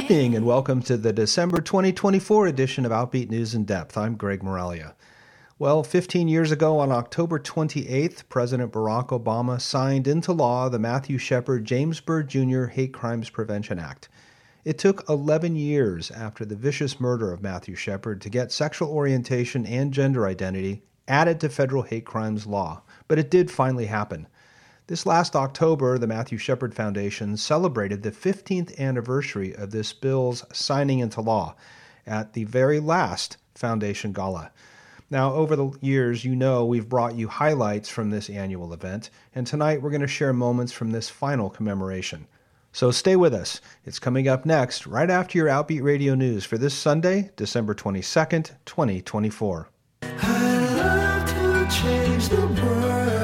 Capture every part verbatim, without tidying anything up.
evening and welcome to the December twenty twenty-four edition of Outbeat News in Depth. I'm Greg Moralia. Well, fifteen years ago on October twenty-eighth, President Barack Obama signed into law the Matthew Shepard James Byrd Junior Hate Crimes Prevention Act. It took eleven years after the vicious murder of Matthew Shepard to get sexual orientation and gender identity added to federal hate crimes law, but it did finally happen. This last October, the Matthew Shepard Foundation celebrated the fifteenth anniversary of this bill's signing into law at the very last Foundation Gala. Now, over the years, you know we've brought you highlights from this annual event, and tonight we're going to share moments from this final commemoration. So stay with us. It's coming up next, right after your Outbeat Radio News for this Sunday, December twenty-second, twenty twenty-four. I love to change the world.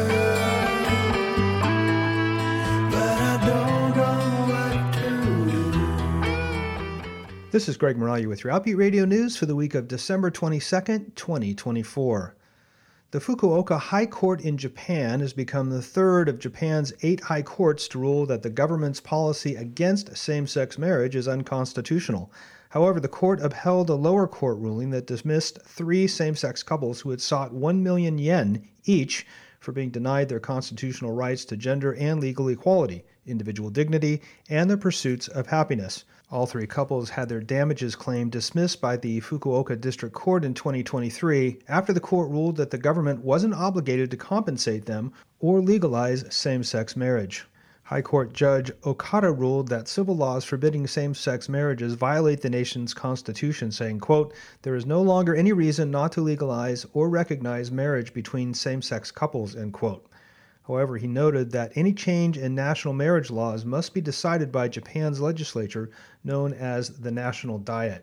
This is Greg Moralia with your Outbeat Radio News for the week of December twenty-second, twenty twenty-four. The Fukuoka High Court in Japan has become the third of Japan's eight high courts to rule that the government's policy against same-sex marriage is unconstitutional. However, the court upheld a lower court ruling that dismissed three same-sex couples who had sought one million yen each for being denied their constitutional rights to gender and legal equality, individual dignity, and the pursuits of happiness. All three couples had their damages claim dismissed by the Fukuoka District Court in twenty twenty-three after the court ruled that the government wasn't obligated to compensate them or legalize same-sex marriage. High Court Judge Okada ruled that civil laws forbidding same-sex marriages violate the nation's constitution, saying, quote, "There is no longer any reason not to legalize or recognize marriage between same-sex couples," end quote. However, he noted that any change in national marriage laws must be decided by Japan's legislature, known as the National Diet.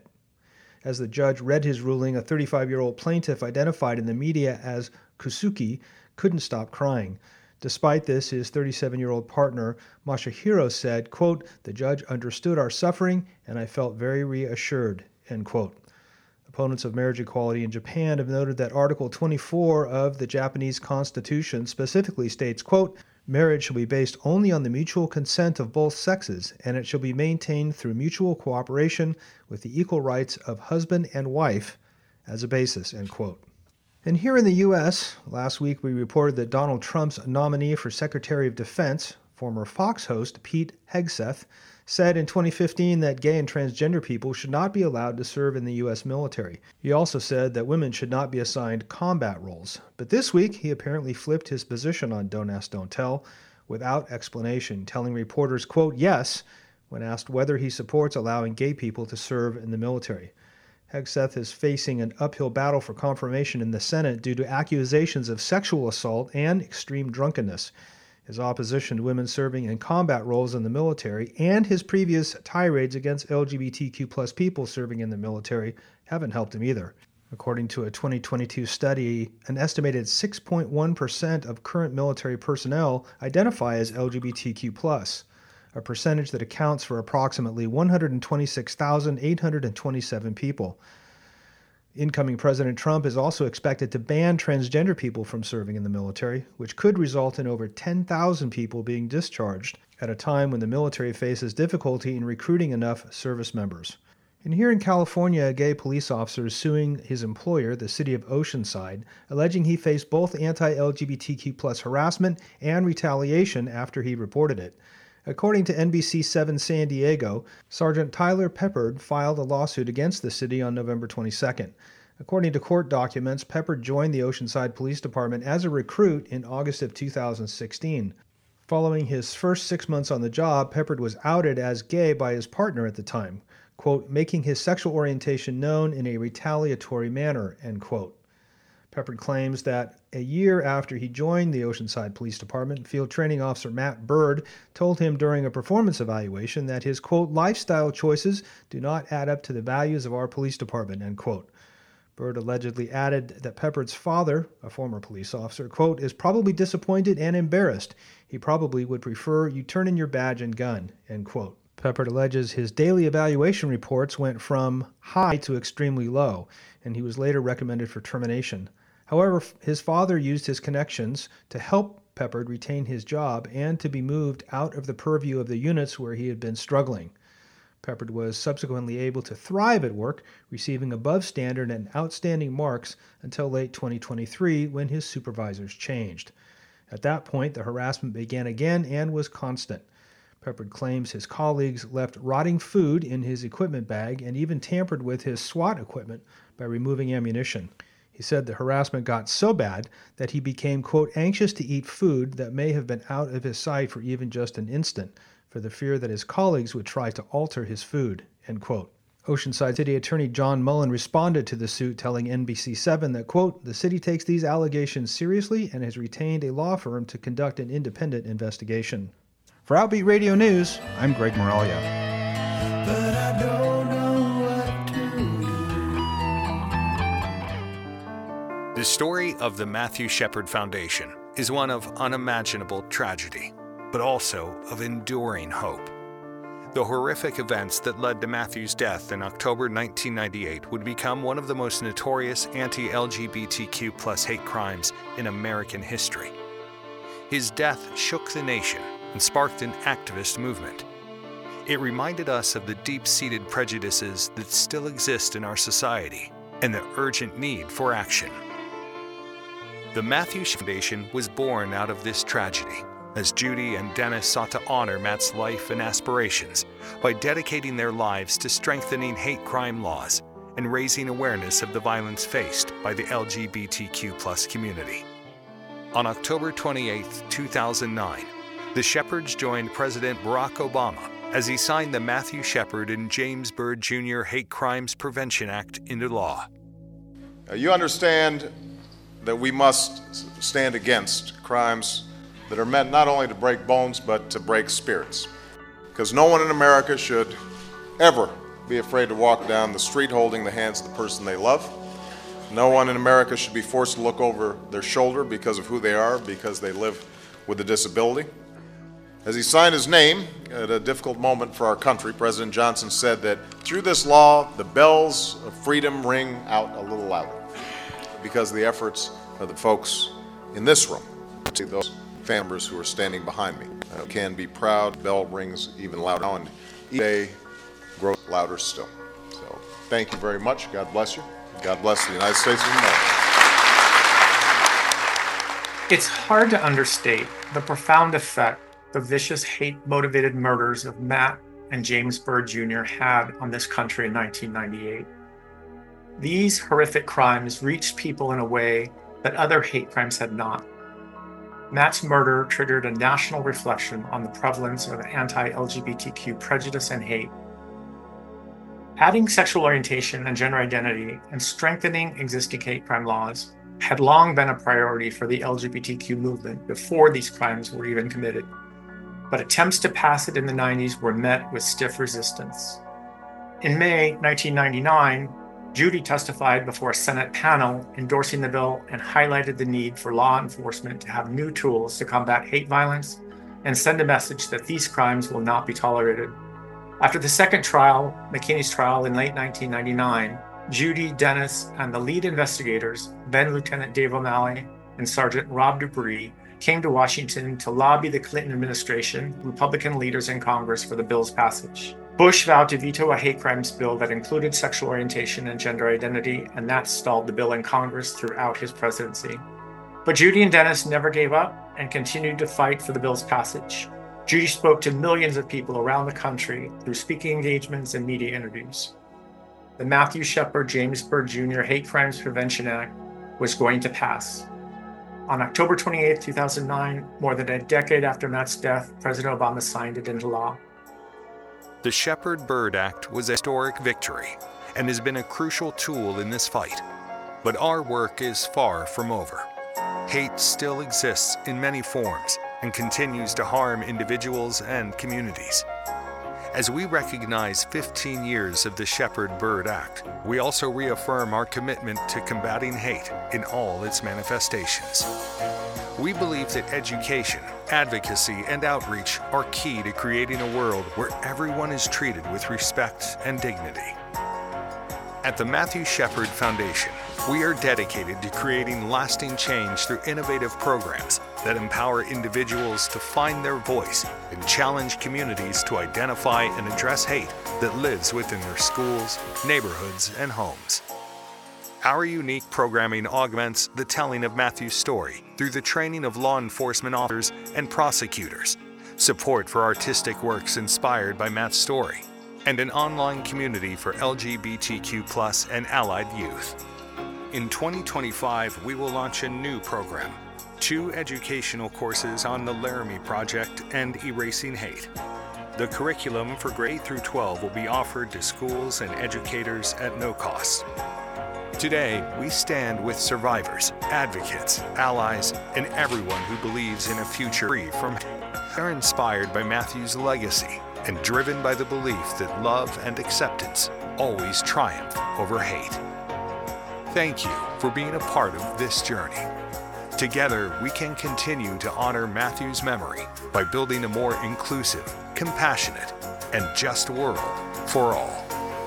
As the judge read his ruling, a thirty-five-year-old plaintiff identified in the media as Kusuki couldn't stop crying. Despite this, his thirty-seven-year-old partner, Masahiro, said, quote, "The judge understood our suffering, and I felt very reassured," end quote. Opponents of marriage equality in Japan have noted that Article twenty-four of the Japanese Constitution specifically states, quote, "Marriage shall be based only on the mutual consent of both sexes, and it shall be maintained through mutual cooperation with the equal rights of husband and wife as a basis," end quote. And here in the U S, last week we reported that Donald Trump's nominee for Secretary of Defense, former Fox host Pete Hegseth, said in twenty fifteen that gay and transgender people should not be allowed to serve in the U S military. He also said that women should not be assigned combat roles. But this week, he apparently flipped his position on Don't Ask, Don't Tell without explanation, telling reporters, quote, yes, when asked whether he supports allowing gay people to serve in the military. Hegseth is facing an uphill battle for confirmation in the Senate due to accusations of sexual assault and extreme drunkenness. His opposition to women serving in combat roles in the military and his previous tirades against L G B T Q plus people serving in the military haven't helped him either. According to a twenty twenty-two study, an estimated six point one percent of current military personnel identify as L G B T Q plus, a percentage that accounts for approximately one hundred twenty-six thousand eight hundred twenty-seven people. Incoming President Trump is also expected to ban transgender people from serving in the military, which could result in over ten thousand people being discharged at a time when the military faces difficulty in recruiting enough service members. And here in California, a gay police officer is suing his employer, the city of Oceanside, alleging he faced both anti-L G B T Q plus harassment and retaliation after he reported it. According to N B C seven San Diego, Sergeant Tyler Peppard filed a lawsuit against the city on November twenty-second. According to court documents, Peppard joined the Oceanside Police Department as a recruit in August of two thousand sixteen. Following his first six months on the job, Peppard was outed as gay by his partner at the time, quote, making his sexual orientation known in a retaliatory manner, end quote. Peppard claims that a year after he joined the Oceanside Police Department, Field Training Officer Matt Bird told him during a performance evaluation that his, quote, lifestyle choices do not add up to the values of our police department, end quote. Bird allegedly added that Peppard's father, a former police officer, quote, is probably disappointed and embarrassed. He probably would prefer you turn in your badge and gun, end quote. Peppard alleges his daily evaluation reports went from high to extremely low, and he was later recommended for termination. However, his father used his connections to help Peppard retain his job and to be moved out of the purview of the units where he had been struggling. Peppard was subsequently able to thrive at work, receiving above standard and outstanding marks until late twenty twenty-three when his supervisors changed. At that point, the harassment began again and was constant. Peppard claims his colleagues left rotting food in his equipment bag and even tampered with his SWAT equipment by removing ammunition. He said the harassment got so bad that he became, quote, anxious to eat food that may have been out of his sight for even just an instant, for the fear that his colleagues would try to alter his food, end quote. Oceanside City Attorney John Mullen responded to the suit, telling N B C seven that, quote, the city takes these allegations seriously and has retained a law firm to conduct an independent investigation. For Outbeat Radio News, I'm Greg Moralia. But I don't know what to do. The story of the Matthew Shepard Foundation is one of unimaginable tragedy, but also of enduring hope. The horrific events that led to Matthew's death in October nineteen ninety-eight would become one of the most notorious anti-L G B T Q plus hate crimes in American history. His death shook the nation and sparked an activist movement. It reminded us of the deep-seated prejudices that still exist in our society and the urgent need for action. The Matthew Foundation was born out of this tragedy, as Judy and Dennis sought to honor Matt's life and aspirations by dedicating their lives to strengthening hate crime laws and raising awareness of the violence faced by the L G B T Q plus community. On October twenty-eighth, two thousand nine, the Shepards joined President Barack Obama as he signed the Matthew Shepard and James Byrd Junior Hate Crimes Prevention Act into law. Now, you understand that we must stand against crimes that are meant not only to break bones, but to break spirits. Because no one in America should ever be afraid to walk down the street holding the hands of the person they love. No one in America should be forced to look over their shoulder because of who they are, because they live with a disability. As he signed his name at a difficult moment for our country, President Johnson said that through this law, the bells of freedom ring out a little louder because of the efforts of the folks in this room, those family members who are standing behind me. I can be proud, bell rings even louder now, and each day grows louder still. So thank you very much. God bless you. God bless the United States of America. It's hard to understate the profound effect the vicious hate-motivated murders of Matt and James Byrd Junior had on this country in nineteen ninety-eight. These horrific crimes reached people in a way that other hate crimes had not. Matt's murder triggered a national reflection on the prevalence of anti-L G B T Q prejudice and hate. Adding sexual orientation and gender identity and strengthening existing hate crime laws had long been a priority for the L G B T Q movement before these crimes were even committed. But attempts to pass it in the nineties were met with stiff resistance. In May nineteen ninety-nine, Judy testified before a Senate panel endorsing the bill and highlighted the need for law enforcement to have new tools to combat hate violence and send a message that these crimes will not be tolerated. After the second trial, McKinney's trial in late nineteen ninety-nine, Judy, Dennis, and the lead investigators, then Lieutenant Dave O'Malley and Sergeant Rob Dupree, came to Washington to lobby the Clinton administration, Republican leaders in Congress for the bill's passage. Bush vowed to veto a hate crimes bill that included sexual orientation and gender identity, and that stalled the bill in Congress throughout his presidency. But Judy and Dennis never gave up and continued to fight for the bill's passage. Judy spoke to millions of people around the country through speaking engagements and media interviews. The Matthew Shepard James Byrd Junior Hate Crimes Prevention Act was going to pass. On October twenty-eighth, two thousand nine, more than a decade after Matt's death, President Obama signed it into law. The Shepard-Byrd Act was a historic victory and has been a crucial tool in this fight. But our work is far from over. Hate still exists in many forms and continues to harm individuals and communities. As we recognize fifteen years of the Shepard-Byrd Act, we also reaffirm our commitment to combating hate in all its manifestations. We believe that education, advocacy, and outreach are key to creating a world where everyone is treated with respect and dignity. At the Matthew Shepard Foundation, We are dedicated to creating lasting change through innovative programs that empower individuals to find their voice and challenge communities to identify and address hate that lives within their schools, neighborhoods, and homes. Our unique programming augments the telling of Matthew's story through the training of law enforcement officers and prosecutors, support for artistic works inspired by Matt's story, and an online community for L G B T Q plus and allied youth. In twenty twenty-five, we will launch a new program, two educational courses on the Laramie Project and Erasing Hate. The curriculum for grade through twelve will be offered to schools and educators at no cost. Today, we stand with survivors, advocates, allies, and everyone who believes in a future free from hate. They're inspired by Matthew's legacy and driven by the belief that love and acceptance always triumph over hate. Thank you for being a part of this journey. Together, we can continue to honor Matthew's memory by building a more inclusive, compassionate, and just world for all.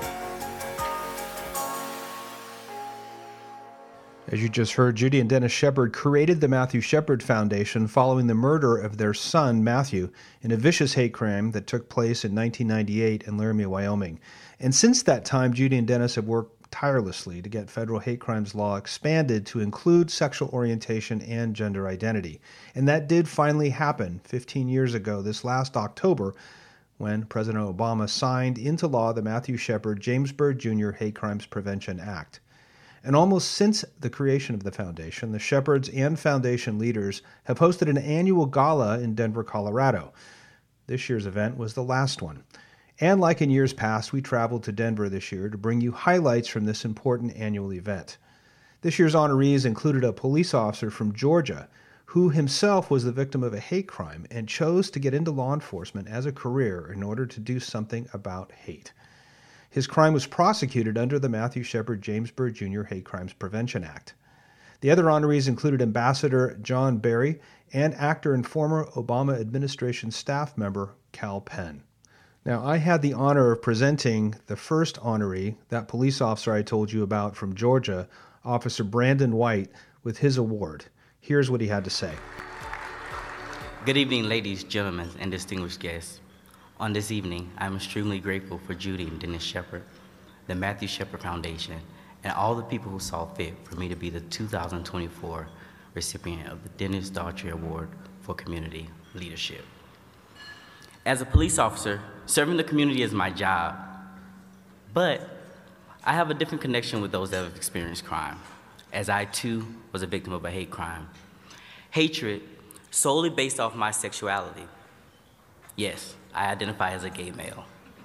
As you just heard, Judy and Dennis Shepard created the Matthew Shepard Foundation following the murder of their son, Matthew, in a vicious hate crime that took place in nineteen ninety-eight in Laramie, Wyoming. And since that time, Judy and Dennis have worked tirelessly to get federal hate crimes law expanded to include sexual orientation and gender identity. And that did finally happen fifteen years ago, this last October, when President Obama signed into law the Matthew Shepard James Byrd Junior Hate Crimes Prevention Act. And almost since the creation of the foundation, the Shepards and foundation leaders have hosted an annual gala in Denver, Colorado. This year's event was the last one. And like in years past, we traveled to Denver this year to bring you highlights from this important annual event. This year's honorees included a police officer from Georgia who himself was the victim of a hate crime and chose to get into law enforcement as a career in order to do something about hate. His crime was prosecuted under the Matthew Shepard James Byrd Junior Hate Crimes Prevention Act. The other honorees included Ambassador John Barry and actor and former Obama administration staff member Kal Penn. Now, I had the honor of presenting the first honoree, that police officer I told you about from Georgia, Officer Brandon White, with his award. Here's what he had to say. Good evening, ladies, gentlemen, and distinguished guests. On this evening, I'm extremely grateful for Judy and Dennis Shepard, the Matthew Shepard Foundation, and all the people who saw fit for me to be the two thousand twenty-four recipient of the Dennis Daughtry Award for Community Leadership. As a police officer, serving the community is my job, but I have a different connection with those that have experienced crime, as I too was a victim of a hate crime. Hatred solely based off my sexuality. Yes, I identify as a gay male.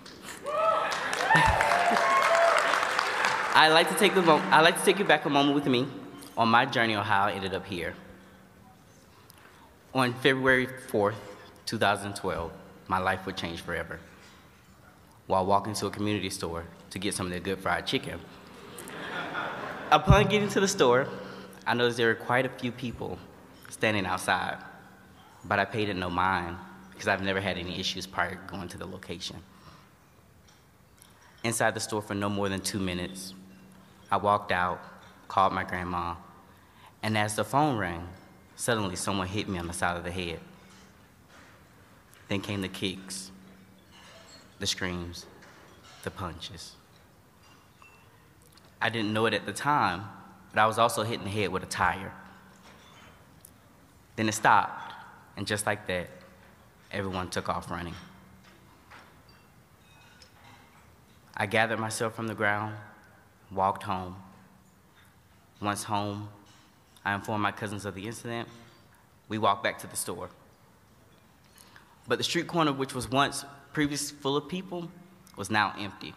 I like to take the mo- I like to take you back a moment with me on my journey on how I ended up here. On February fourth, two thousand twelve, my life would change forever. While walking to a community store to get some of their good fried chicken. Upon getting to the store, I noticed there were quite a few people standing outside, but I paid it no mind because I've never had any issues prior to going to the location. Inside the store for no more than two minutes, I walked out, called my grandma, and as the phone rang, suddenly someone hit me on the side of the head. Then came the kicks, the screams, the punches. I didn't know it at the time, but I was also hit in the head with a tire. Then it stopped, and just like that, everyone took off running. I gathered myself from the ground, walked home. Once home, I informed my cousins of the incident. We walked back to the store. But the street corner, which was once previously full of people, was now empty.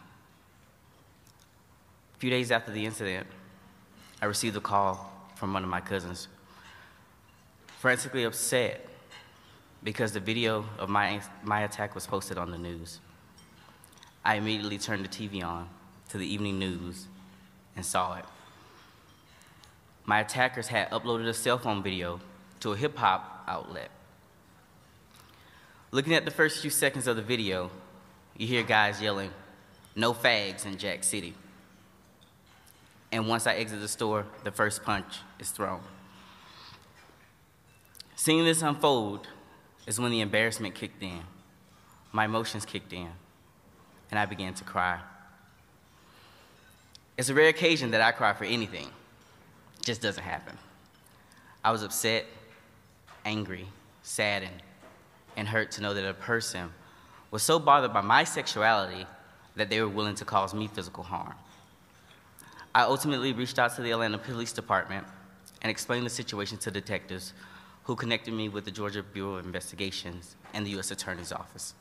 A few days after the incident, I received a call from one of my cousins, frantically upset because the video of my, my attack was posted on the news. I immediately turned the T V on to the evening news and saw it. My attackers had uploaded a cell phone video to a hip-hop outlet. Looking at the first few seconds of the video, you hear guys yelling, "No fags in Jack City." and once I exit the store, the first punch is thrown. Seeing this unfold is when the embarrassment kicked in, my emotions kicked in, and I began to cry. It's a rare occasion that I cry for anything. It just doesn't happen. I was upset, angry, saddened, and hurt to know that a person was so bothered by my sexuality that they were willing to cause me physical harm. I ultimately reached out to the Atlanta Police Department and explained the situation to detectives who connected me with the Georgia Bureau of Investigations and the U S Attorney's Office.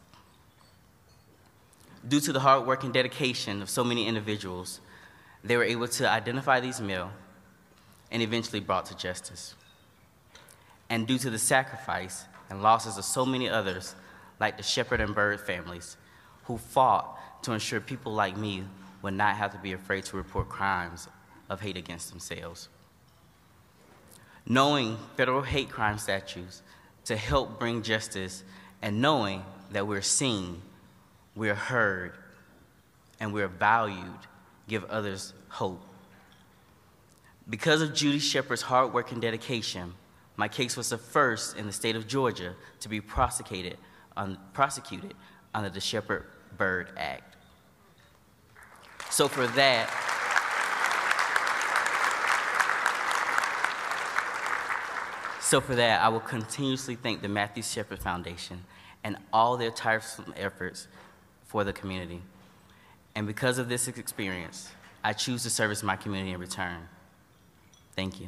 Due to the hard work and dedication of so many individuals, they were able to identify these male and eventually brought to justice. And due to the sacrifice and losses of so many others, like the Shepherd and Byrd families, who fought to ensure people like me would not have to be afraid to report crimes of hate against themselves. Knowing federal hate crime statutes to help bring justice, and knowing that we're seen, we're heard, and we're valued, give others hope. Because of Judy Shepard's hard work and dedication, my case was the first in the state of Georgia to be prosecuted, un, prosecuted under the Shepard-Byrd Act. So for that, so for that, I will continuously thank the Matthew Shepard Foundation and all their tiresome efforts for the community. And because of this experience, I choose to service my community in return. Thank you.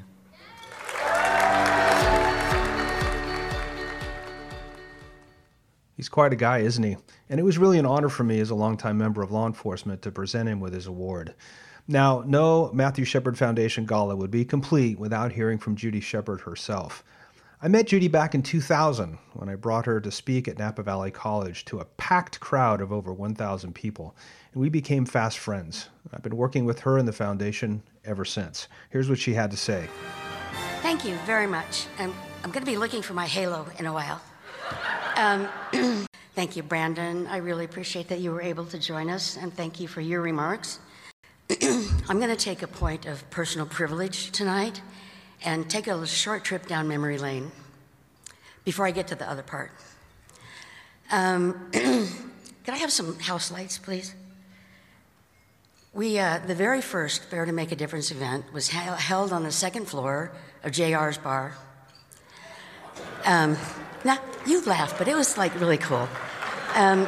He's quite a guy, isn't he? And it was really an honor for me as a longtime member of law enforcement to present him with his award. Now, no Matthew Shepard Foundation Gala would be complete without hearing from Judy Shepard herself. I met Judy back in two thousand when I brought her to speak at Napa Valley College to a packed crowd of over one thousand people, and we became fast friends. I've been working with her and the foundation ever since. Here's what she had to say. Thank you very much. Um, I'm going to be looking for my halo in a while. Um, thank you, Brandon. I really appreciate that you were able to join us, and thank you for your remarks. I'm going to take a point of personal privilege tonight and take a short trip down memory lane before I get to the other part. Um, could I have some house lights, please? We, uh, the very first Bear to Make a Difference event was he- held on the second floor of J R's bar. Um, now, you laughed, but it was like really cool. Um,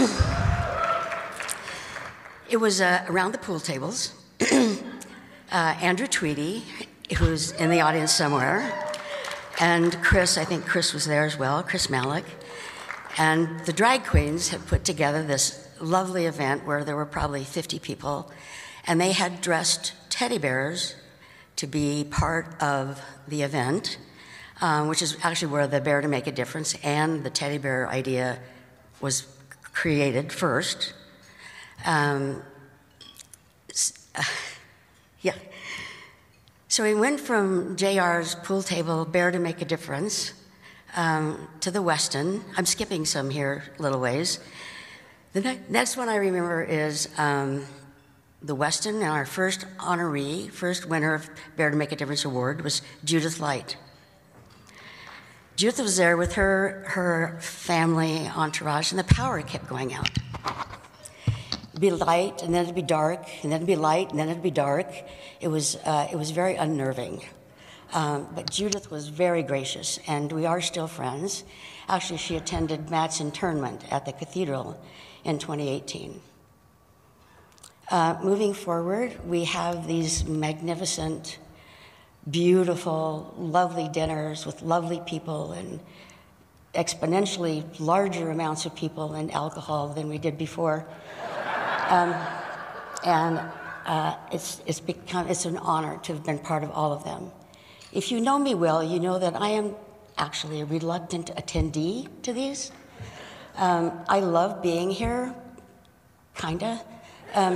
it was uh, around the pool tables. uh, Andrew Tweedy, who's in the audience somewhere, and Chris, I think Chris was there as well, Chris Malik. And the drag queens had put together this lovely event where there were probably fifty people, and they had dressed teddy bears to be part of the event, um, which is actually where the Bear to Make a Difference and the teddy bear idea was created first. Um, uh, yeah. So we went from J R's pool table, Bear to Make a Difference, um, to the Westin. I'm skipping some here, little ways. The ne- next one I remember is um, the Westin, and our first honoree, first winner of Bear to Make a Difference Award was Judith Light. Judith was there with her, her family entourage, and the power kept going out. It'd be light, and then it'd be dark, and then it'd be light, and then it'd be dark. It was, uh, it was very unnerving. Um, but Judith was very gracious, and we are still friends. Actually, she attended Matt's internment at the cathedral in twenty eighteen. Uh, moving forward, we have these magnificent, beautiful, lovely dinners with lovely people and exponentially larger amounts of people and alcohol than we did before. Um, and uh, it's, it's become, it's an honor to have been part of all of them. If you know me well, you know that I am actually a reluctant attendee to these. Um, I love being here, kinda. Um,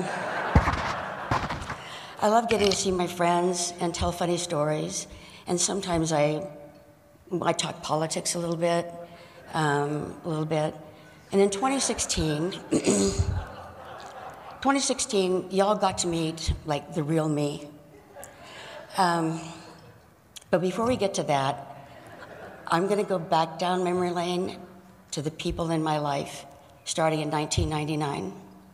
I love getting to see my friends and tell funny stories, and sometimes I, I talk politics a little bit, um, a little bit. And in twenty sixteen, twenty sixteen, y'all got to meet like the real me. Um, but before we get to that, I'm going to go back down memory lane to the people in my life, starting in nineteen ninety-nine.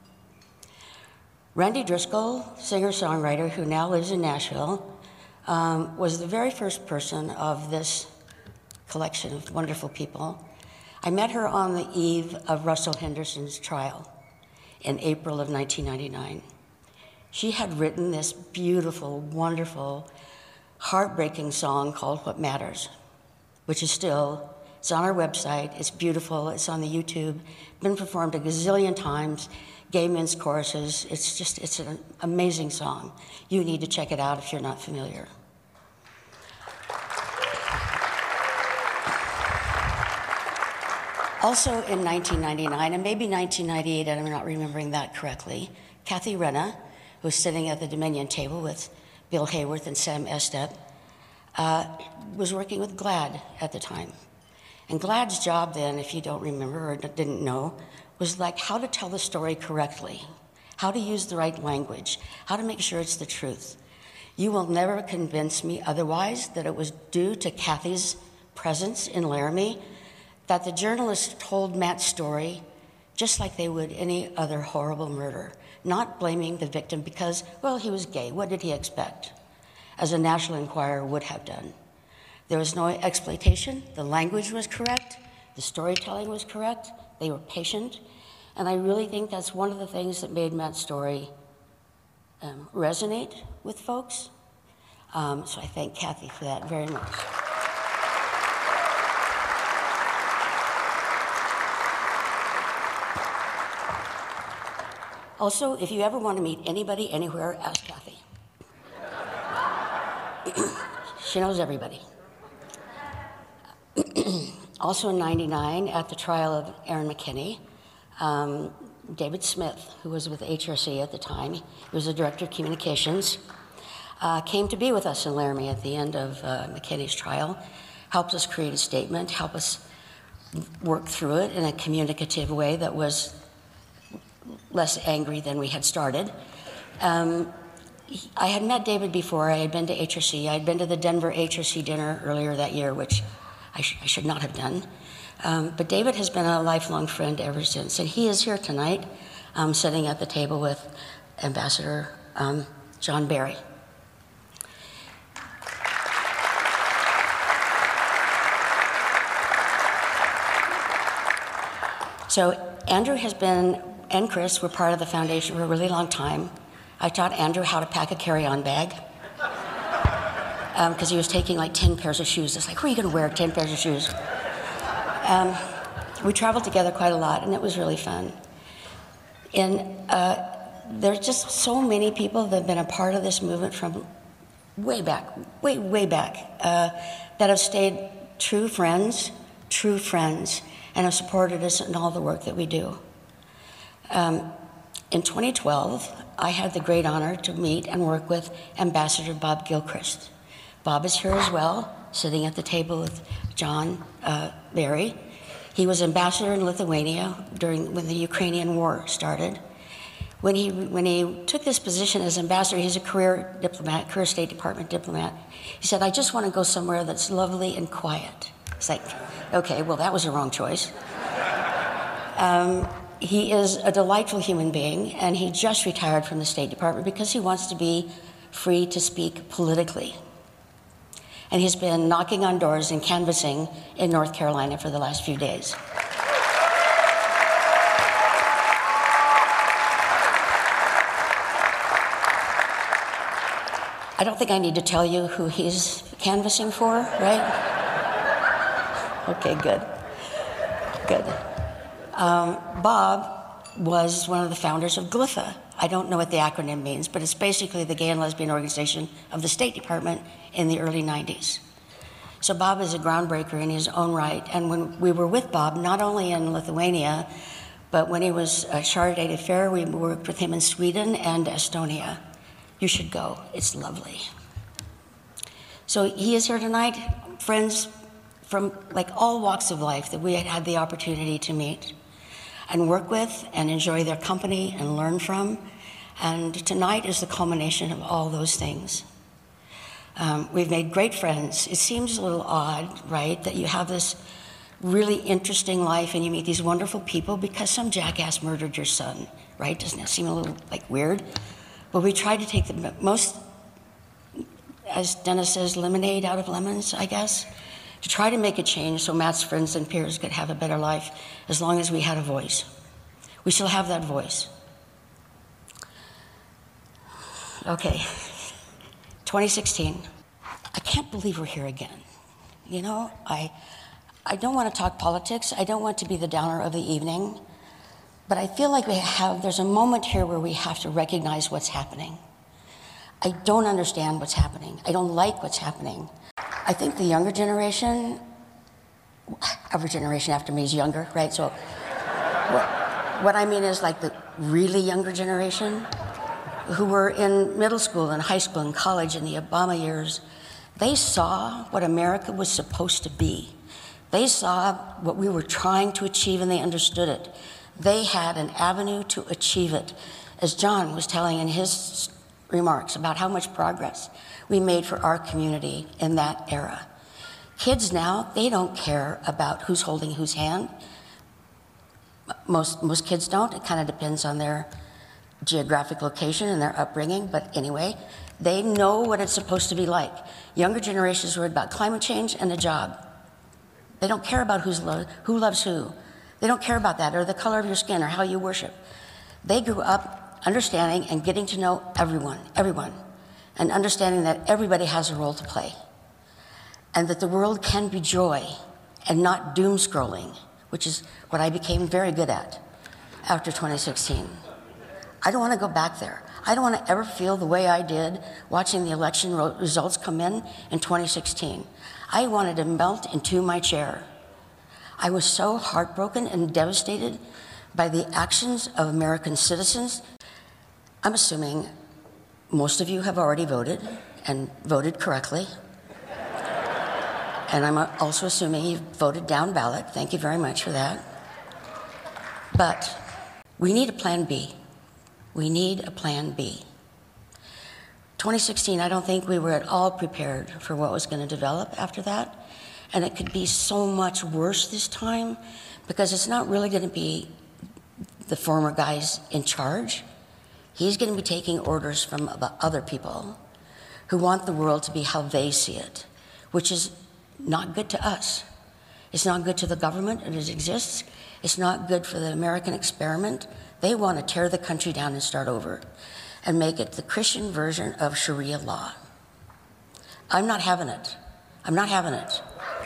Randy Driscoll, singer-songwriter who now lives in Nashville, um, was the very first person of this collection of wonderful people. I met her on the eve of Russell Henderson's trial in April of nineteen ninety-nine. She had written this beautiful, wonderful, heartbreaking song called What Matters, which is still, it's on our website, it's beautiful, it's on the YouTube, been performed a gazillion times, gay men's choruses. It's just, it's an amazing song. You need to check it out if you're not familiar. Also in nineteen ninety-nine, and maybe nineteen ninety-eight, and I'm not remembering that correctly, Kathy Renna, who was sitting at the Dominion table with Bill Hayworth and Sam Estep, uh, was working with GLAAD at the time. And GLAAD's job then, if you don't remember or didn't know, was like how to tell the story correctly, how to use the right language, how to make sure it's the truth. You will never convince me otherwise that it was due to Kathy's presence in Laramie that the journalists told Matt's story just like they would any other horrible murder, not blaming the victim because, well, he was gay. What did he expect? As a National Enquirer would have done. There was no exploitation. The language was correct. The storytelling was correct. They were patient. And I really think that's one of the things that made Matt's story um, resonate with folks. Um, so I thank Kathy for that very much. Also, if you ever want to meet anybody anywhere, ask Kathy. She knows everybody. Also in ninety-nine, at the trial of Aaron McKinney, um, David Smith, who was with H R C at the time, he was the director of communications, uh, came to be with us in Laramie at the end of uh, McKinney's trial, helped us create a statement, helped us work through it in a communicative way that was less angry than we had started. Um, I had met David before. I had been to H R C. I had been to the Denver H R C dinner earlier that year, which I, sh I should not have done. Um, but David has been a lifelong friend ever since, and he is here tonight, um, sitting at the table with Ambassador um, John Barry. So Andrew has been, and Chris were part of the foundation for a really long time. I taught Andrew how to pack a carry-on bag because um, he was taking like ten pairs of shoes. It's like, who are you going to wear ten pairs of shoes? Um, we traveled together quite a lot, and it was really fun. And uh, there's just so many people that have been a part of this movement from way back, way, way back, uh, that have stayed true friends, true friends, and have supported us in all the work that we do. Um, in twenty twelve, I had the great honor to meet and work with Ambassador Bob Gilchrist. Bob is here as well, sitting at the table with John uh, Barry. He was ambassador in Lithuania during when the Ukrainian war started. When he, when he took this position as ambassador, he's a career diplomat, career State Department diplomat. He said, I just want to go somewhere that's lovely and quiet. It's like, okay, well, that was a wrong choice. Um, he is a delightful human being, and he just retired from the State Department because he wants to be free to speak politically. And he's been knocking on doors and canvassing in North Carolina for the last few days. I don't think I need to tell you who he's canvassing for, right? Okay, good, good. Um, Bob was one of the founders of GLIFA. I don't know what the acronym means, but it's basically the Gay and Lesbian Organization of the State Department in the early nineties. So Bob is a groundbreaker in his own right, and when we were with Bob, not only in Lithuania, but when he was at Charity Fair, we worked with him in Sweden and Estonia. You should go, it's lovely. So he is here tonight, friends from like all walks of life that we had had the opportunity to meet and work with and enjoy their company and learn from. And tonight is the culmination of all those things. Um, we've made great friends. It seems a little odd, right, that you have this really interesting life and you meet these wonderful people because some jackass murdered your son, right? Doesn't that seem a little like weird? But we try to take the most, as Dennis says, lemonade out of lemons, I guess, to try to make a change so Matt's friends and peers could have a better life as long as we had a voice. We still have that voice. Okay, twenty sixteen. I can't believe we're here again. You know, I, I don't want to talk politics. I don't want to be the downer of the evening. But I feel like we have, there's a moment here where we have to recognize what's happening. I don't understand what's happening. I don't like what's happening. I think the younger generation, every generation after me is younger, right? So what, what I mean is like the really younger generation who were in middle school and high school and college in the Obama years, they saw what America was supposed to be. They saw what we were trying to achieve and they understood it. They had an avenue to achieve it. As John was telling in his remarks about how much progress we made for our community in that era. Kids now, they don't care about who's holding whose hand. Most, most kids don't. It kind of depends on their geographic location and their upbringing, but anyway, they know what it's supposed to be like. Younger generations worry about climate change and a job. They don't care about who's lo- who loves who. They don't care about that, or the color of your skin, or how you worship. They grew up understanding and getting to know everyone, everyone, and understanding that everybody has a role to play, and that the world can be joy and not doom scrolling, which is what I became very good at after twenty sixteen. I don't want to go back there. I don't want to ever feel the way I did watching the election ro- results come in in twenty sixteen. I wanted to melt into my chair. I was so heartbroken and devastated by the actions of American citizens. I'm assuming most of you have already voted and voted correctly. And I'm also assuming you've voted down ballot. Thank you very much for that. But we need a plan B. We need a plan B. twenty sixteen, I don't think we were at all prepared for what was going to develop after that. And it could be so much worse this time because it's not really going to be the former guys in charge. He's going to be taking orders from other people who want the world to be how they see it, which is not good to us. It's not good to the government as it exists. It's not good for the American experiment. They want to tear the country down and start over and make it the Christian version of Sharia law. I'm not having it. I'm not having it.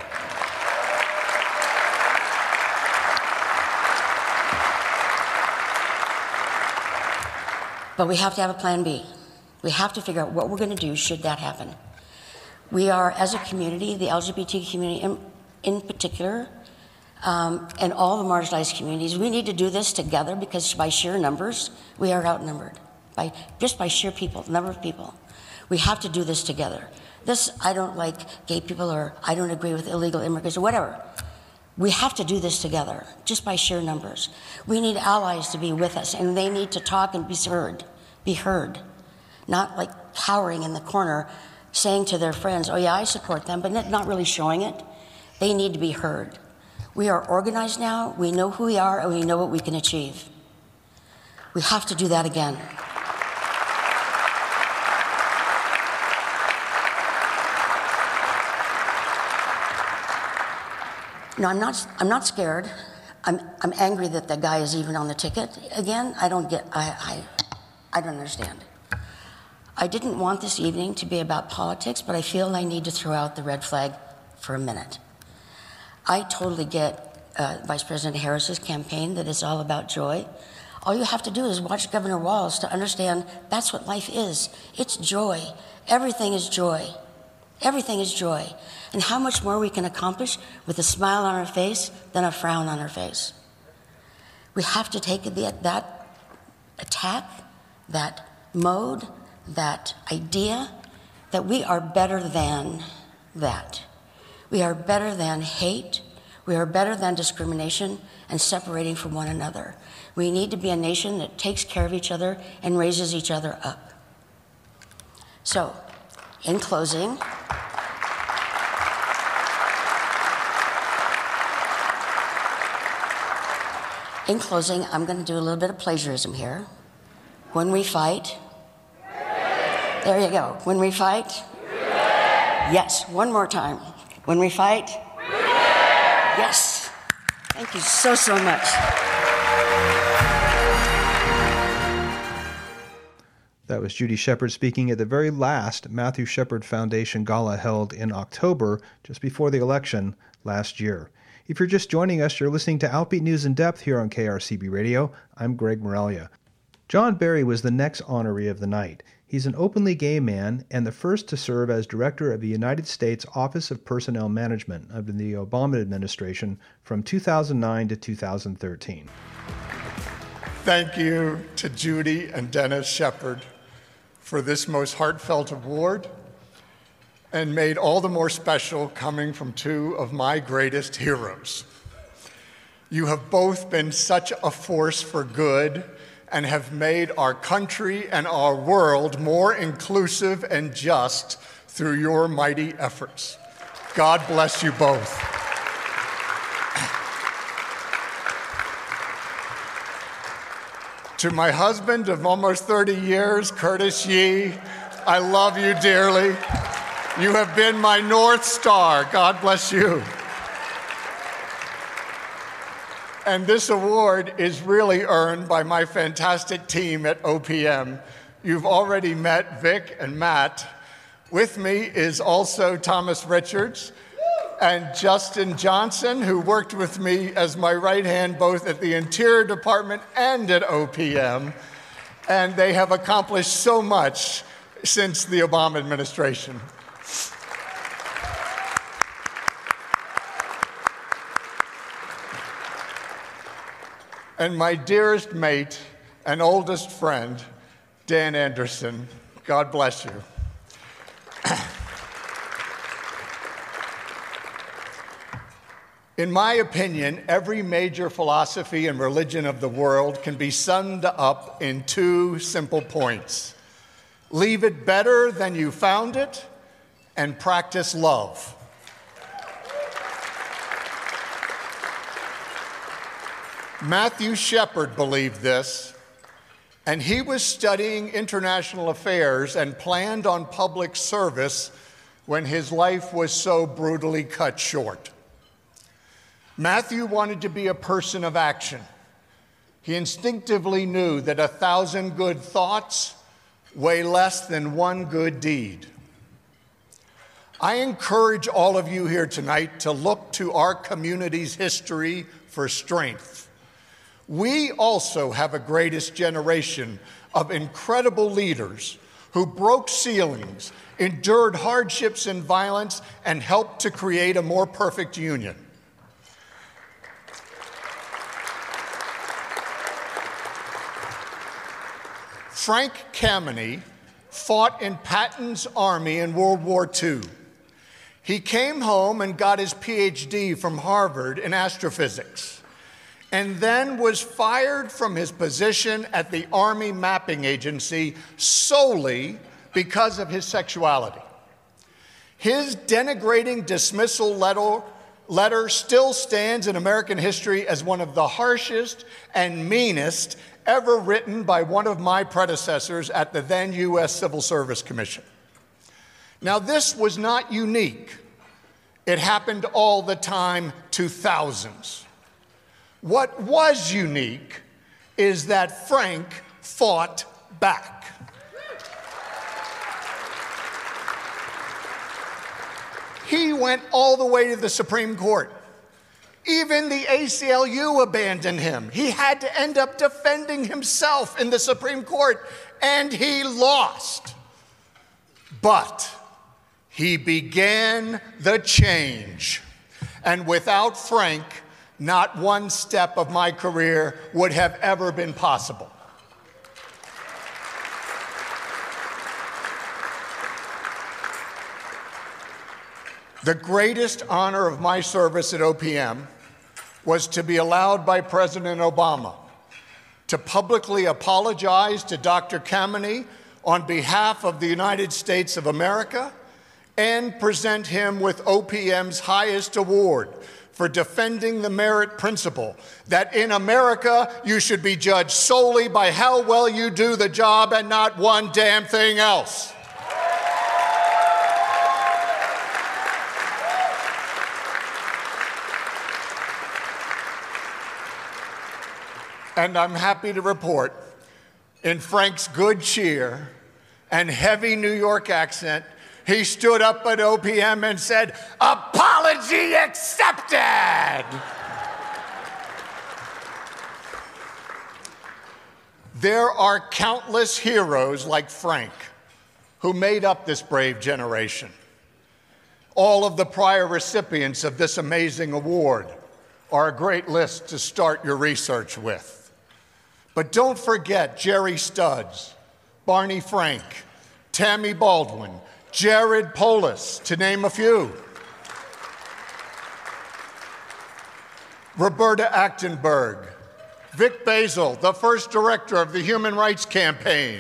But we have to have a plan B. We have to figure out what we're going to do should that happen. We are, as a community, the L G B T community in, in particular, um, and all the marginalized communities, we need to do this together because by sheer numbers, we are outnumbered. By, just by sheer people, number of people. We have to do this together. This, I don't like gay people, or I don't agree with illegal immigrants, or whatever. We have to do this together, just by sheer numbers. We need allies to be with us, and they need to talk and be heard, be heard. Not like cowering in the corner, saying to their friends, oh yeah, I support them, but not really showing it. They need to be heard. We are organized now, we know who we are, and we know what we can achieve. We have to do that again. No, I'm not, I'm not scared. I'm, I'm angry that the guy is even on the ticket again. I don't get, I, I, I don't understand. I didn't want this evening to be about politics, but I feel I need to throw out the red flag for a minute. I totally get uh, Vice President Harris's campaign that it's all about joy. All you have to do is watch Governor Walz to understand that's what life is. It's joy. Everything is joy. Everything is joy. And how much more we can accomplish with a smile on our face than a frown on our face. We have to take the, that attack, that mode, that idea that we are better than that. We are better than hate. We are better than discrimination and separating from one another. We need to be a nation that takes care of each other and raises each other up. So, In closing, in closing, I'm going to do a little bit of plagiarism here. When we fight, there you go. When we fight, yes. One more time. When we fight, yes. Thank you so, so much. That was Judy Shepard speaking at the very last Matthew Shepard Foundation Gala held in October, just before the election last year. If you're just joining us, you're listening to Outbeat News in Depth here on K R C B Radio. I'm Greg Moralia. John Barry was the next honoree of the night. He's an openly gay man and the first to serve as director of the United States Office of Personnel Management under the Obama administration from two thousand nine to two thousand thirteen. Thank you to Judy and Dennis Shepard for this most heartfelt award, and made all the more special coming from two of my greatest heroes. You have both been such a force for good and have made our country and our world more inclusive and just through your mighty efforts. God bless you both. To my husband of almost thirty years, Curtis Yee, I love you dearly. You have been my North Star. God bless you. And this award is really earned by my fantastic team at O P M. You've already met Vic and Matt. With me is also Thomas Richards and Justin Johnson, who worked with me as my right hand both at the Interior Department and at O P M. And they have accomplished so much since the Obama administration. And my dearest mate and oldest friend, Dan Anderson, God bless you. In my opinion, every major philosophy and religion of the world can be summed up in two simple points. Leave it better than you found it, and practice love. Matthew Shepard believed this, and he was studying international affairs and planned on public service when his life was so brutally cut short. Matthew wanted to be a person of action. He instinctively knew that a thousand good thoughts weigh less than one good deed. I encourage all of you here tonight to look to our community's history for strength. We also have a greatest generation of incredible leaders who broke ceilings, endured hardships and violence, and helped to create a more perfect union. Frank Kameny fought in Patton's army in World War Two. He came home and got his P H D from Harvard in astrophysics, and then was fired from his position at the Army Mapping Agency solely because of his sexuality. His denigrating dismissal letter, letter still stands in American history as one of the harshest and meanest ever written by one of my predecessors at the then U S Civil Service Commission. Now, this was not unique. It happened all the time to thousands. What was unique is that Frank fought back. He went all the way to the Supreme Court. Even the A C L U abandoned him. He had to end up defending himself in the Supreme Court, and he lost. But he began the change. And without Frank, not one step of my career would have ever been possible. The greatest honor of my service at O P M was to be allowed by President Obama to publicly apologize to Doctor Kameny on behalf of the United States of America and present him with O P M's highest award for defending the merit principle that in America you should be judged solely by how well you do the job and not one damn thing else. And I'm happy to report, in Frank's good cheer and heavy New York accent, he stood up at O P M and said, "Apology accepted." There are countless heroes like Frank who made up this brave generation. All of the prior recipients of this amazing award are a great list to start your research with. But don't forget Jerry Studs, Barney Frank, Tammy Baldwin, Jared Polis, to name a few. Roberta Achtenberg, Vic Basel, the first director of the Human Rights Campaign.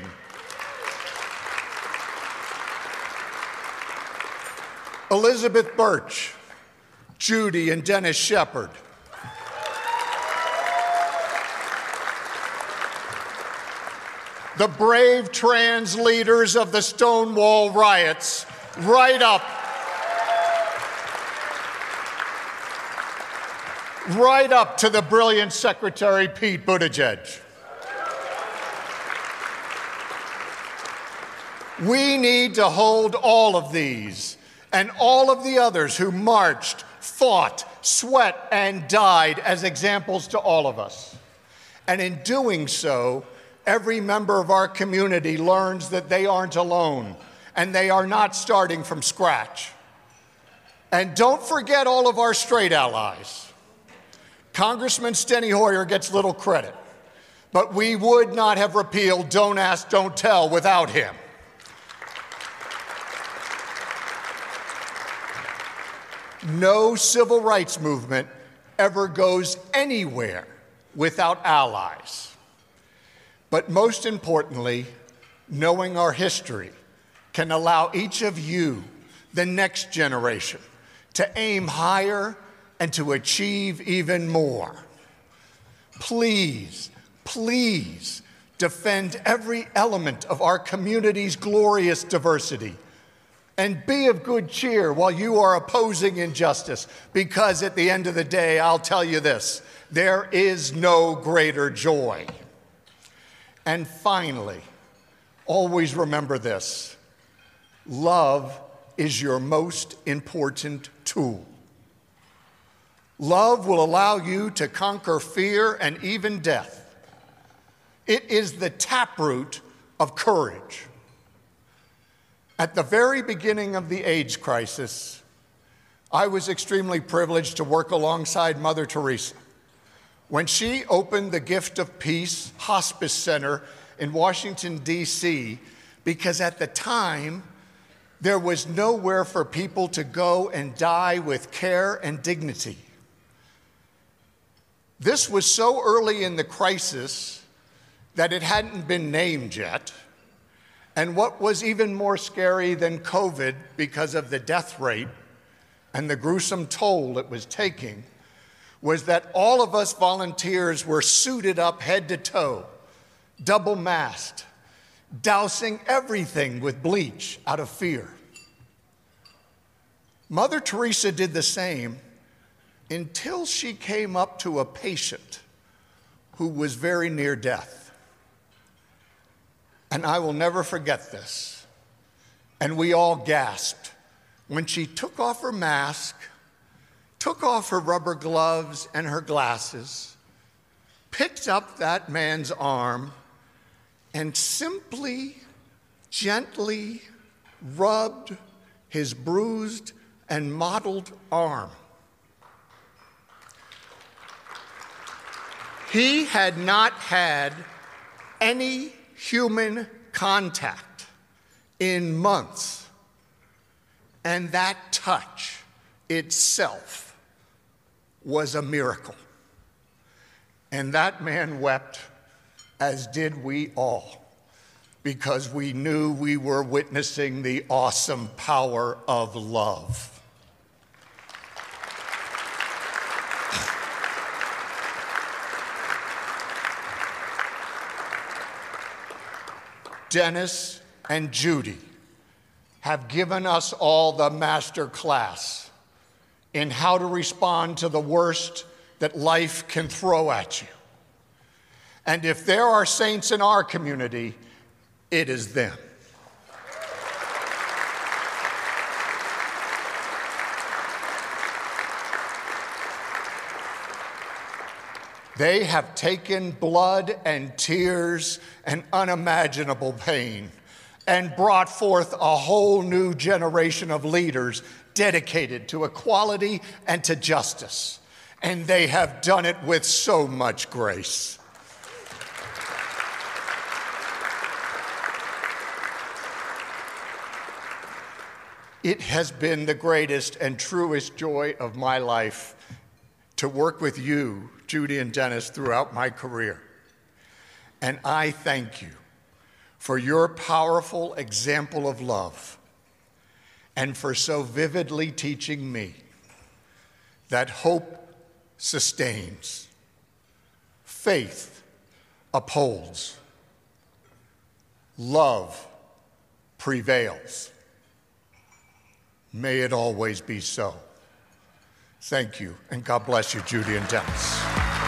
Elizabeth Birch, Judy and Dennis Shepard. The brave trans leaders of the Stonewall riots, right up, right up to the brilliant Secretary Pete Buttigieg. We need to hold all of these and all of the others who marched, fought, sweat, and died as examples to all of us. And in doing so, every member of our community learns that they aren't alone and they are not starting from scratch. And don't forget all of our straight allies. Congressman Steny Hoyer gets little credit, but we would not have repealed Don't Ask, Don't Tell without him. No civil rights movement ever goes anywhere without allies. But most importantly, knowing our history can allow each of you, the next generation, to aim higher and to achieve even more. Please, please defend every element of our community's glorious diversity and be of good cheer while you are opposing injustice, because at the end of the day, I'll tell you this, there is no greater joy. And finally, always remember this: love is your most important tool. Love will allow you to conquer fear and even death. It is the taproot of courage. At the very beginning of the AIDS crisis, I was extremely privileged to work alongside Mother Teresa when she opened the Gift of Peace Hospice Center in Washington, D C, because at the time, there was nowhere for people to go and die with care and dignity. This was so early in the crisis that it hadn't been named yet. And what was even more scary than COVID, because of the death rate and the gruesome toll it was taking, was that all of us volunteers were suited up head to toe, double masked, dousing everything with bleach out of fear. Mother Teresa did the same until she came up to a patient who was very near death. And I will never forget this. And we all gasped when she took off her mask, took off her rubber gloves and her glasses, picked up that man's arm, and simply, gently rubbed his bruised and mottled arm. He had not had any human contact in months, and that touch itself was a miracle. And that man wept, as did we all, because we knew we were witnessing the awesome power of love. Dennis and Judy have given us all the master class in how to respond to the worst that life can throw at you. And if there are saints in our community, it is them. They have taken blood and tears and unimaginable pain and brought forth a whole new generation of leaders dedicated to equality and to justice. And they have done it with so much grace. It has been the greatest and truest joy of my life to work with you, Judy and Dennis, throughout my career. And I thank you for your powerful example of love and for so vividly teaching me that hope sustains, faith upholds, love prevails. May it always be so. Thank you, and God bless you, Judy and Dennis.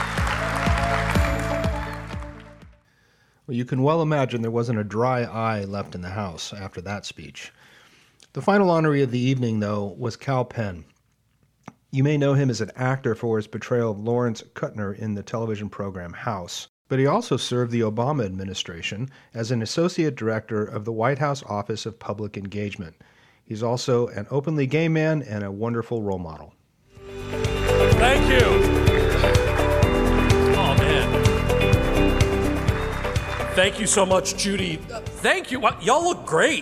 Well, you can well imagine there wasn't a dry eye left in the house after that speech. The final honoree of the evening, though, was Kal Penn. You may know him as an actor for his portrayal of Lawrence Kuttner in the television program House, but he also served the Obama administration as an associate director of the White House Office of Public Engagement. He's also an openly gay man and a wonderful role model. Thank you. Oh, man. Thank you so much, Judy. Thank you. Y'all look great.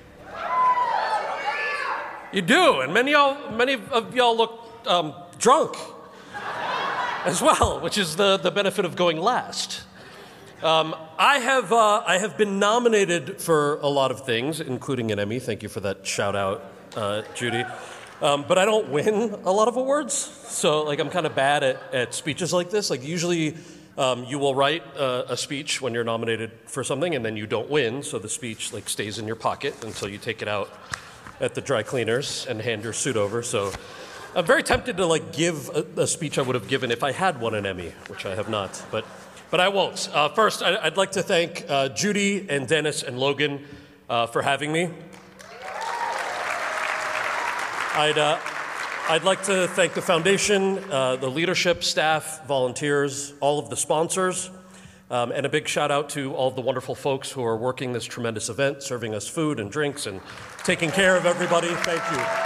You do, and many y'all, many of y'all look um, drunk as well, which is the, the benefit of going last. Um, I have uh, I have been nominated for a lot of things, including an Emmy. Thank you for that shout out, uh, Judy. Um, but I don't win a lot of awards, so like I'm kind of bad at, at speeches like this. Like usually, um, you will write a, a speech when you're nominated for something, and then you don't win, so the speech like stays in your pocket until you take it out at the dry cleaners and hand your suit over. So I'm very tempted to like give a, a speech I would have given if I had won an Emmy, which I have not, but. But I won't. Uh, first, I'd like to thank uh, Judy and Dennis and Logan uh, for having me. I'd, uh, I'd like to thank the foundation, uh, the leadership, staff, volunteers, all of the sponsors, um, and a big shout out to all of the wonderful folks who are working this tremendous event, serving us food and drinks and taking care of everybody. Thank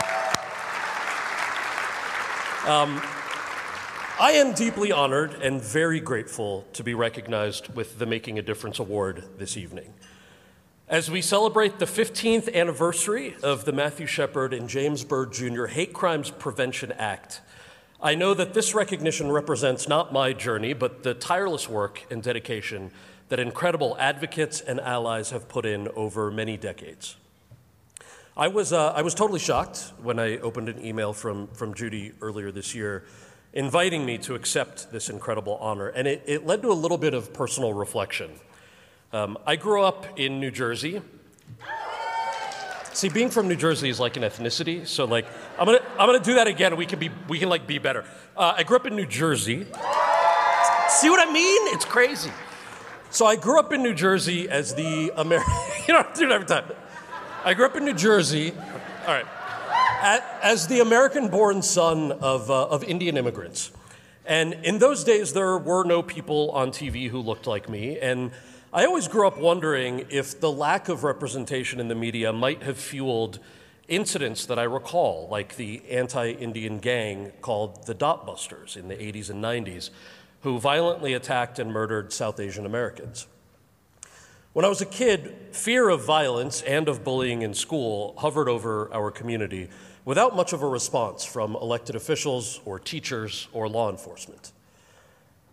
you. Um, I am deeply honored and very grateful to be recognized with the Making a Difference Award this evening. As we celebrate the fifteenth anniversary of the Matthew Shepard and James Byrd Junior Hate Crimes Prevention Act, I know that this recognition represents not my journey, but the tireless work and dedication that incredible advocates and allies have put in over many decades. I was, uh, I was totally shocked when I opened an email from, from Judy earlier this year inviting me to accept this incredible honor, and it, it led to a little bit of personal reflection. Um, I grew up in New Jersey. See, being from New Jersey is like an ethnicity, so like I'm gonna I'm gonna do that again. We can be we can like be better. Uh, I grew up in New Jersey. See what I mean? It's crazy. So I grew up in New Jersey as the American. You know, I do it every time. I grew up in New Jersey. All right. As the American-born son of, uh, of Indian immigrants. And in those days, there were no people on T V who looked like me. And I always grew up wondering if the lack of representation in the media might have fueled incidents that I recall, like the anti-Indian gang called the Dot Busters in the eighties and nineties, who violently attacked and murdered South Asian Americans. When I was a kid, fear of violence and of bullying in school hovered over our community without much of a response from elected officials or teachers or law enforcement.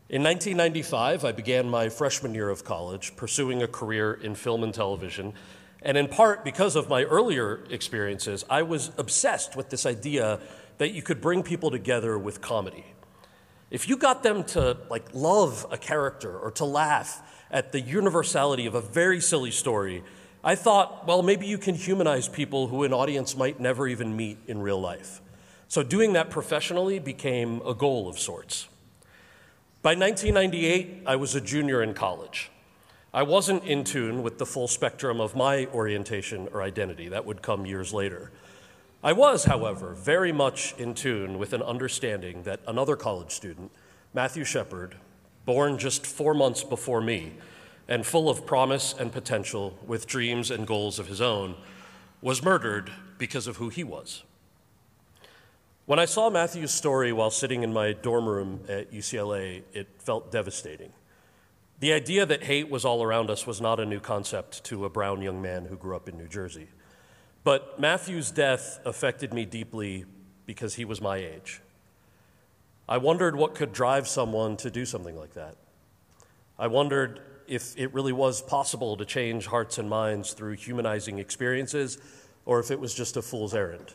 In nineteen ninety-five, I began my freshman year of college pursuing a career in film and television, and in part because of my earlier experiences, I was obsessed with this idea that you could bring people together with comedy. If you got them to like love a character or to laugh at the universality of a very silly story, I thought, well, maybe you can humanize people who an audience might never even meet in real life. So doing that professionally became a goal of sorts. By nineteen ninety-eight, I was a junior in college. I wasn't in tune with the full spectrum of my orientation or identity. That would come years later. I was, however, very much in tune with an understanding that another college student, Matthew Shepard, born just four months before me, and full of promise and potential with dreams and goals of his own, was murdered because of who he was. When I saw Matthew's story while sitting in my dorm room at U C L A, it felt devastating. The idea that hate was all around us was not a new concept to a brown young man who grew up in New Jersey. But Matthew's death affected me deeply because he was my age. I wondered what could drive someone to do something like that. I wondered if it really was possible to change hearts and minds through humanizing experiences, or if it was just a fool's errand.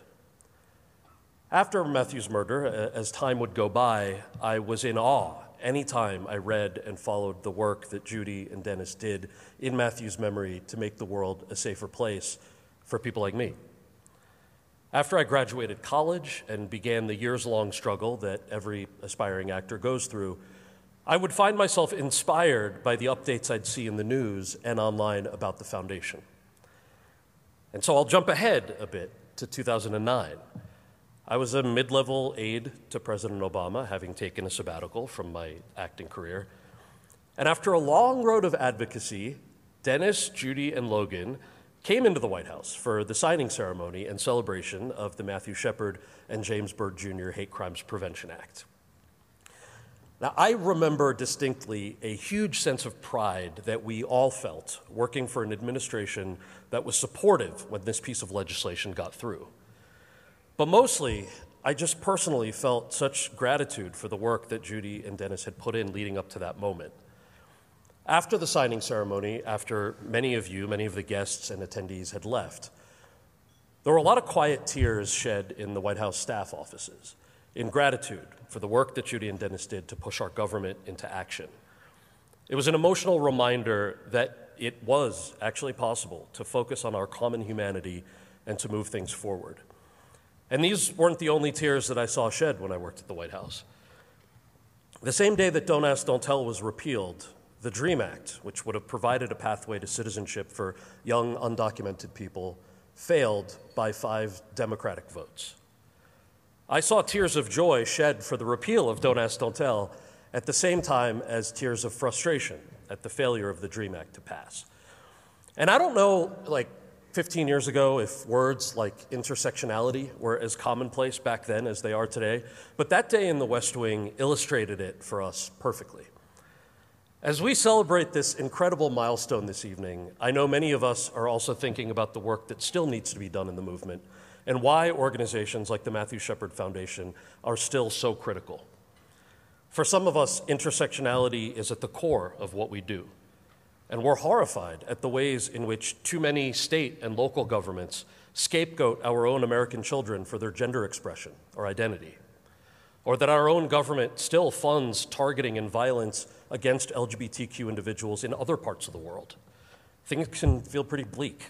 After Matthew's murder, as time would go by, I was in awe anytime I read and followed the work that Judy and Dennis did in Matthew's memory to make the world a safer place for people like me. After I graduated college and began the years-long struggle that every aspiring actor goes through, I would find myself inspired by the updates I'd see in the news and online about the foundation. And so I'll jump ahead a bit to two thousand nine. I was a mid-level aide to President Obama, having taken a sabbatical from my acting career. And after a long road of advocacy, Dennis, Judy, and Logan came into the White House for the signing ceremony and celebration of the Matthew Shepard and James Byrd Junior Hate Crimes Prevention Act. Now, I remember distinctly a huge sense of pride that we all felt working for an administration that was supportive when this piece of legislation got through. But mostly, I just personally felt such gratitude for the work that Judy and Dennis had put in leading up to that moment. After the signing ceremony, after many of you, many of the guests and attendees had left, there were a lot of quiet tears shed in the White House staff offices in gratitude for the work that Judy and Dennis did to push our government into action. It was an emotional reminder that it was actually possible to focus on our common humanity and to move things forward. And these weren't the only tears that I saw shed when I worked at the White House. The same day that Don't Ask, Don't Tell was repealed, the DREAM Act, which would have provided a pathway to citizenship for young, undocumented people, failed by five Democratic votes. I saw tears of joy shed for the repeal of Don't Ask, Don't Tell at the same time as tears of frustration at the failure of the DREAM Act to pass. And I don't know, like, fifteen years ago, if words like intersectionality were as commonplace back then as they are today, but that day in the West Wing illustrated it for us perfectly. As we celebrate this incredible milestone this evening, I know many of us are also thinking about the work that still needs to be done in the movement and why organizations like the Matthew Shepard Foundation are still so critical. For some of us, intersectionality is at the core of what we do. And we're horrified at the ways in which too many state and local governments scapegoat our own American children for their gender expression or identity, or that our own government still funds targeting and violence against L G B T Q individuals in other parts of the world. Things can feel pretty bleak.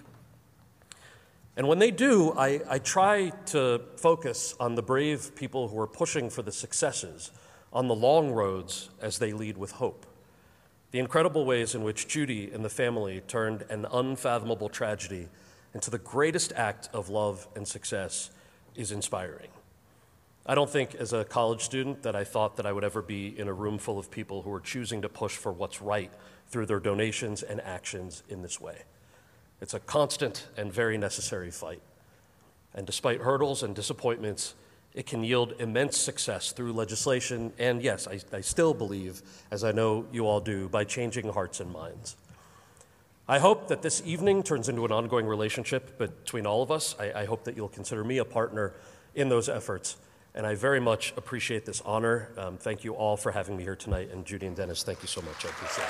And when they do, I, I try to focus on the brave people who are pushing for the successes on the long roads as they lead with hope. The incredible ways in which Judy and the family turned an unfathomable tragedy into the greatest act of love and success is inspiring. I don't think as a college student that I thought that I would ever be in a room full of people who are choosing to push for what's right through their donations and actions in this way. It's a constant and very necessary fight. And despite hurdles and disappointments, it can yield immense success through legislation, and yes, I, I still believe, as I know you all do, by changing hearts and minds. I hope that this evening turns into an ongoing relationship between all of us. I, I hope that you'll consider me a partner in those efforts. and I very much appreciate this honor. Um, thank you all for having me here tonight, and Judy and Dennis, thank you so much. I appreciate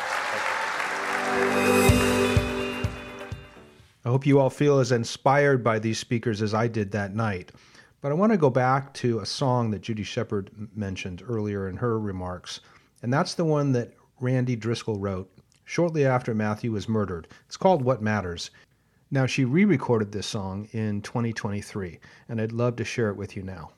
it. I hope you all feel as inspired by these speakers as I did that night. But I want to go back to a song that Judy Shepard mentioned earlier in her remarks, and that's the one that Randy Driscoll wrote shortly after Matthew was murdered. It's called What Matters. Now, she re-recorded this song in twenty twenty-three, and I'd love to share it with you now.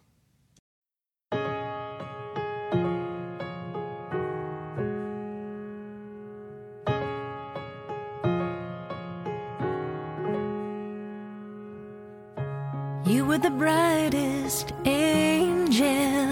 You were the brightest angel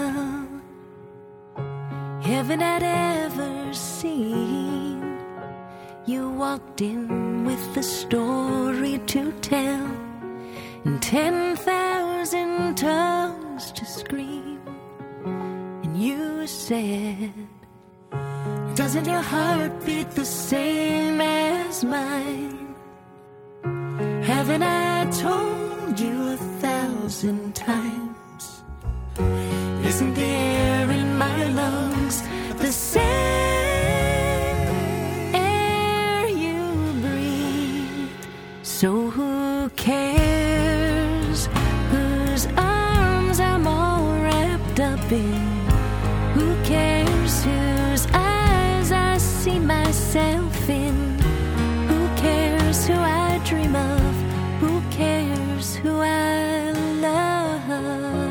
heaven had ever seen. You walked in with a story to tell and ten thousand tongues to scream. And you said, doesn't your heart beat the same as mine? Haven't I told you a thousand times? Isn't the air in my lungs the same air you breathe? So who cares whose arms I'm all wrapped up in? Who cares whose eyes I see myself in? Who cares who I dream of? Who cares who I love?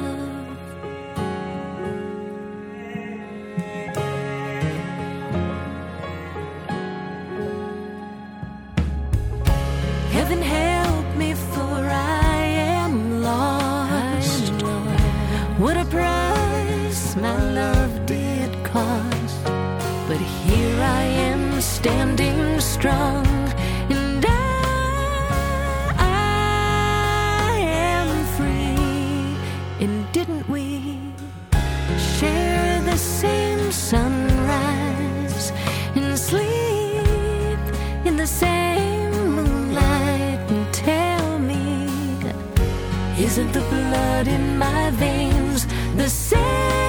Heaven help me, for I am lost. What a price my love did cost. But here I am standing strong, and I And didn't we share the same sunrise and sleep in the same moonlight? And tell me, isn't the blood in my veins the same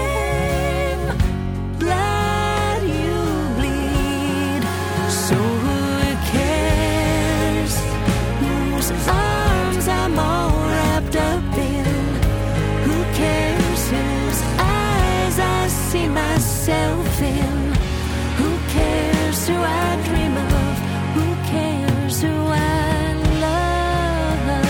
blood you bleed? So who cares whose arms I'm all wrapped up in? Who cares whose eyes I see myself in? Who cares who I dream of? Who cares who I love?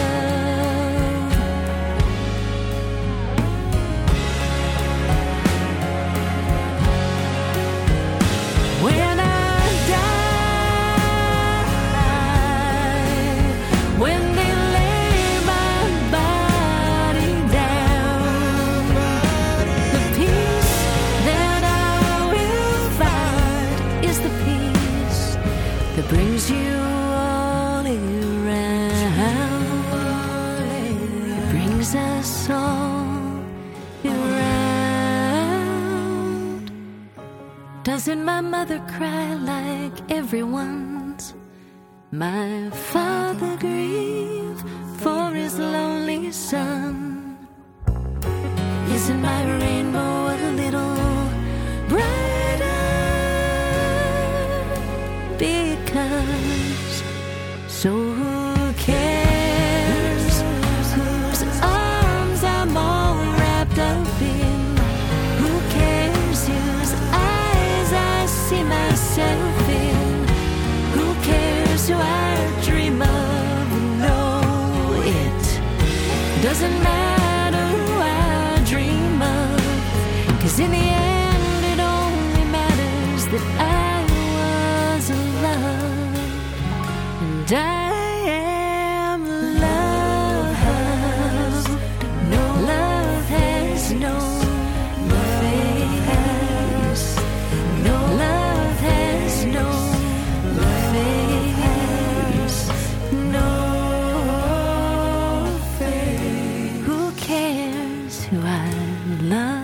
When I die, when they lay my body down, the peace that I will find is the peace that brings you all around, brings us all around. Doesn't my mother cry like everyone's? My father grieve for his lonely son. Isn't my rainbow a little brighter? Because so who cares whose arms I'm all wrapped up in? Who cares whose eyes I see myself in? Who cares who I dream of? No, it doesn't matter who I dream of, 'cause in the end it only matters that I was in love, and I am loved. No love has no face. No love has no face. No face. Who cares who I love?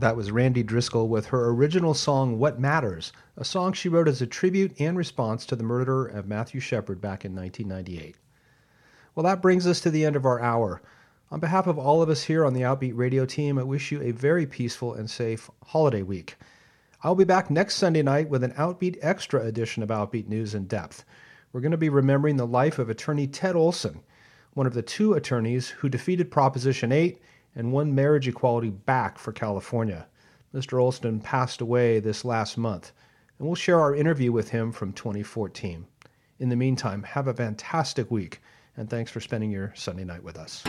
That was Randy Driscoll with her original song, What Matters, a song she wrote as a tribute and response to the murder of Matthew Shepard back in nineteen ninety-eight. Well, that brings us to the end of our hour. On behalf of all of us here on the Outbeat Radio team, I wish you a very peaceful and safe holiday week. I'll be back next Sunday night with an Outbeat Extra edition of Outbeat News in Depth. We're going to be remembering the life of attorney Ted Olson, one of the two attorneys who defeated Proposition eight and won marriage equality back for California. Mister Olson passed away this last month, and we'll share our interview with him from twenty fourteen. In the meantime, have a fantastic week, and thanks for spending your Sunday night with us.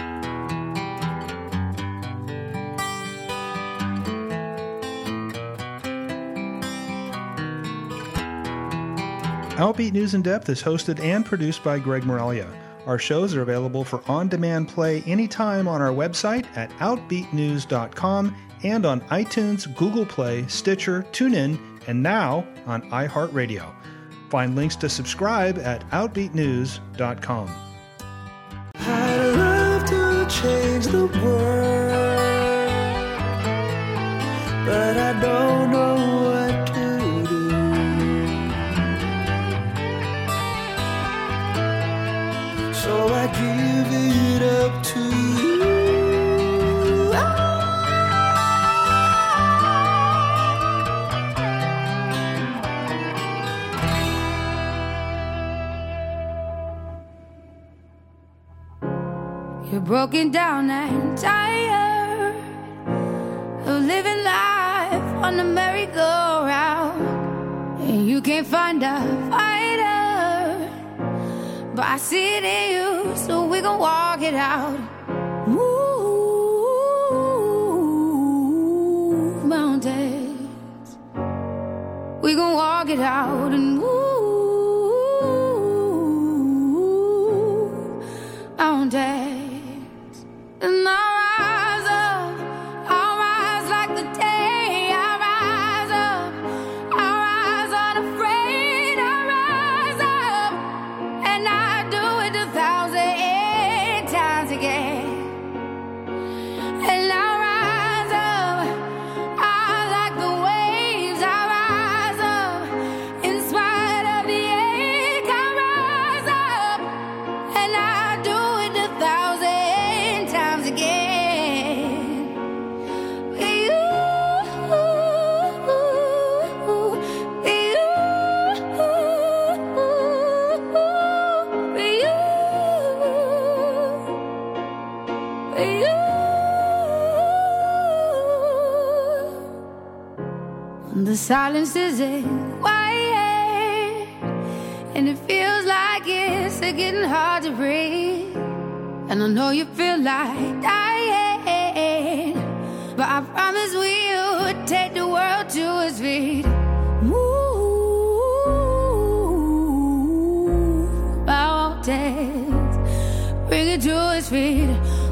Outbeat News in Depth is hosted and produced by Greg Moralia. Our shows are available for on-demand play anytime on our website at outbeat news dot com and on iTunes, Google Play, Stitcher, TuneIn, and now on iHeartRadio. Find links to subscribe at outbeat news dot com. I'd love to change the world, but I don't know what to do. So I give it up to you. You're broken down and tired of living life on the merry-go-round, and you can't find a fighter, but I see it in you, so we gon' walk it out. Move mountains, we gon' walk it out and move mountains. And I'll rise up, I'll rise like the day. I'll rise up, I'll rise unafraid. I'll rise up, and I do it a thousand times again. And I'll rise up, I like the waves. I'll rise up, in spite of the ache. I'll rise up, and I do it a thousand times again. For you, for you, for you, for you. When the silence is quiet and it feels like it's getting hard to breathe, and I know you feel like dying, but I promise we'll take the world to its feet. Move mountains, bring it to its feet.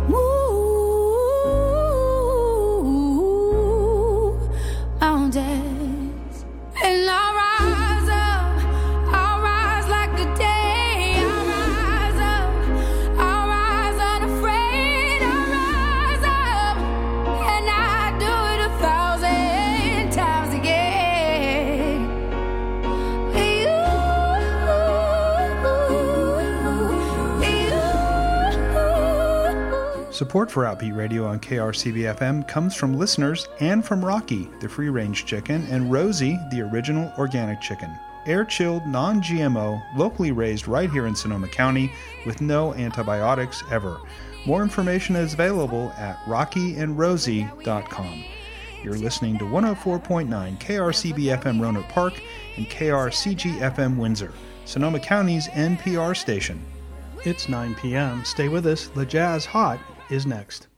Move mountains, and I'll rise up, I'll rise like the day. I'll rise up, I'll rise unafraid. I'll rise up, and I do it a thousand times again. For you, for you. Support for Outbeat Radio on K R C B F M comes from listeners and from Rocky, the free-range chicken, and Rosie, the original organic chicken. Air-chilled, non-G M O, locally raised right here in Sonoma County with no antibiotics ever. More information is available at rocky and rosie dot com. You're listening to one oh four point nine K R C B F M Roanoke Park and K R C G F M Windsor, Sonoma County's N P R station. It's nine p.m. Stay with us. The Jazz Hot is next.